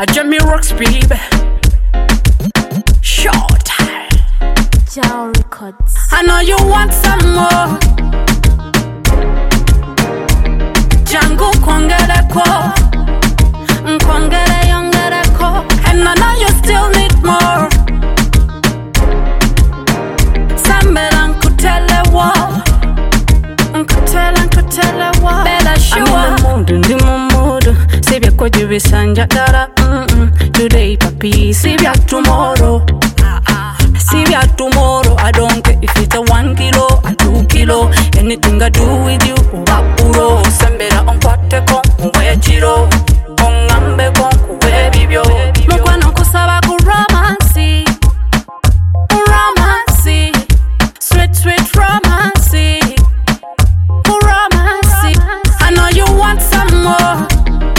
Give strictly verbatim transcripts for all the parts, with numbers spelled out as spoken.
I Jamie Rocks, baby. Short. Jao Records. I know you want some more. Jangu kwangere ko, kwangere yongere ko, and I know you still need more. Sambera nkutele wa, nkutele nkutele wa. Bella shua. I'm in the mood, ndi mu mood. Sibya ko jibisanja dara. Today, papi, sibya tomorrow. Sibya tomorrow. I don't care if it's a one kilo, a two kilo. Anything I do with you, wapuro. Sambera onkwate ko, uwe chiro. Ongambe ko, uwe bibyo. Mukwana kusaba ku romance, romance, sweet sweet romance, romance. I know you want some more.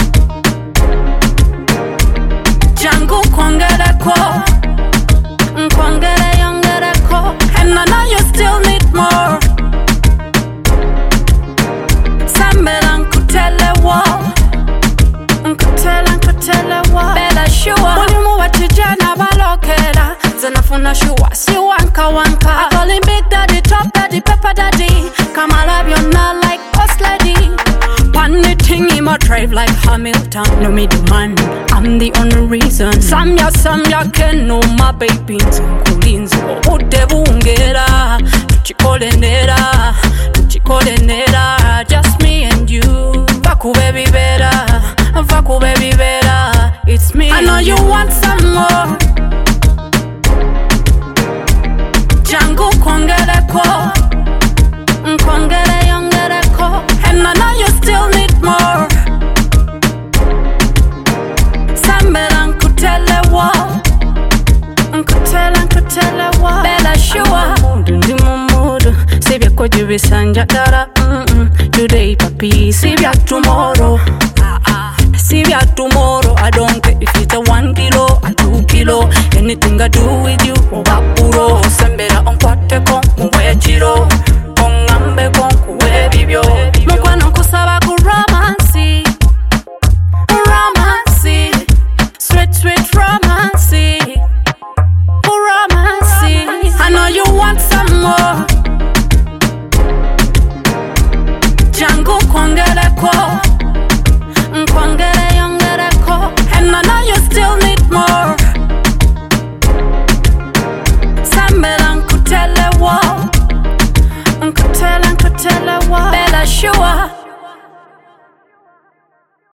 Jangu kwangere ko, kwangere yongere ko, and I know you still need more. Sambera nkutele wa, nkutele nkutele wa. Bella shua. Mulimu watijana balokela, zenafuna shua si wanka wanka. I call him Big Daddy, Top Daddy, Pepper Daddy. Come I love you not like Boss Lady. Funny thing, he ma drive like Hamilton. No me the man, I'm the only reason. Samya samya ken no my baby. Kulinzi udebu ungera, tuchikole nera, tuchikole nera. Just me and you. Vaku baby better, vaku baby better. It's me. I know you want some more. Jangu kwangere ko, kwangere yongere ko, and I know you still need more. Sambera nkutele wa, nkutele nkutele wa. Bella shua. Ndi mu mood, sibya ko jibisanja dara. Today papi, sibya tomorrow. Sibya tomorrow. I don't care if it's a one kilo, a two kilo. Anything I do with you, wapuro. Sambera onkwate ko,